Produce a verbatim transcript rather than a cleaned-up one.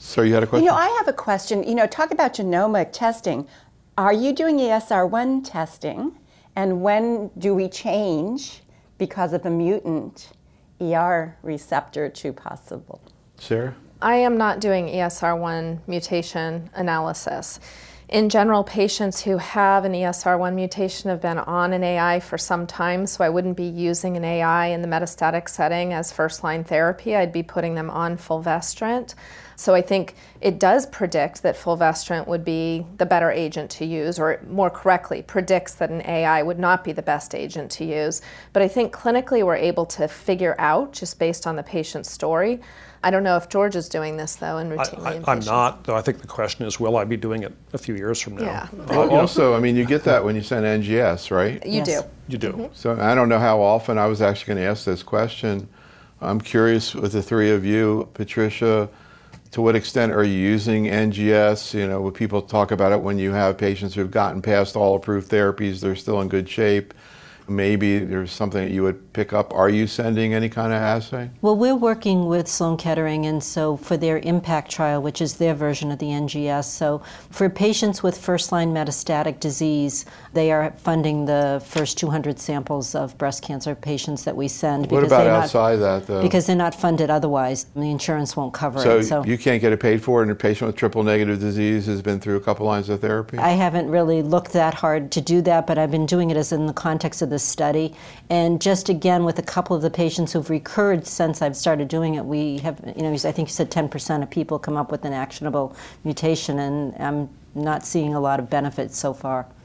So you had a question? You know, I have a question. You know, talk about genomic testing. Are you doing E S R one testing? And when do we change because of a mutant E R receptor to possible? Sarah? I am not doing E S R one mutation analysis. In general, patients who have an E S R one mutation have been on an A I for some time, so I wouldn't be using an A I in the metastatic setting as first-line therapy. I'd be putting them on fulvestrant. So I think it does predict that fulvestrant would be the better agent to use, or more correctly, predicts that an A I would not be the best agent to use. But I think clinically we're able to figure out, just based on the patient's story. I don't know if George is doing this, though, in routinely I, I, in I'm patients. not, though I think the question is, will I be doing it a few years from now? Yeah. Well, also, I mean, you get that when you send N G S, right? You Yes. do. You do. Mm-hmm. So I don't know how often. I was actually going to ask this question. I'm curious with the three of you, Patricia, to what extent are you using N G S? You know, when people talk about it, when you have patients who've gotten past all approved therapies, they're still in good shape. Maybe there's something that you would pick up. Are you sending any kind of assay? Well, we're working with Sloan Kettering, and so for their IMPACT trial, which is their version of the N G S, so for patients with first-line metastatic disease, they are funding the first two hundred samples of breast cancer patients that we send. What about they're outside not, that, though? Because they're not funded otherwise. The insurance won't cover so it. So you can't get it paid for, and a patient with triple-negative disease has been through a couple lines of therapy? I haven't really looked that hard to do that, but I've been doing it as in the context of this study. And just again, with a couple of the patients who've recurred since I've started doing it, we have, you know, I think you said ten percent of people come up with an actionable mutation, and I'm not seeing a lot of benefits so far.